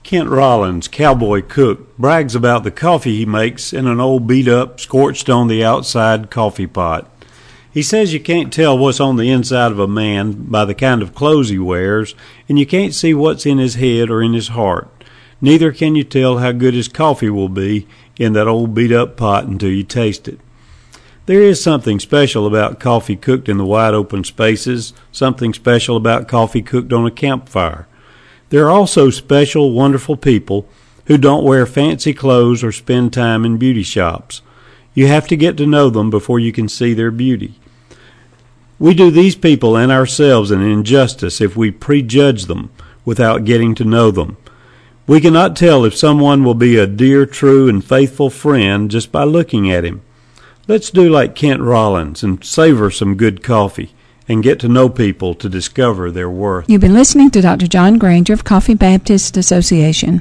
Kent Rollins, cowboy cook, brags about the coffee he makes in an old beat-up, scorched-on-the-outside coffee pot. He says you can't tell what's on the inside of a man by the kind of clothes he wears, and you can't see what's in his head or in his heart. Neither can you tell how good his coffee will be in that old beat-up pot until you taste it. There is something special about coffee cooked in the wide open spaces, something special about coffee cooked on a campfire. There are also special, wonderful people who don't wear fancy clothes or spend time in beauty shops. You have to get to know them before you can see their beauty. We do these people and ourselves an injustice if we prejudge them without getting to know them. We cannot tell if someone will be a dear, true, and faithful friend just by looking at him. Let's do like Kent Rollins and savor some good coffee and get to know people to discover their worth. You've been listening to Dr. John Granger of Coffee Baptist Association.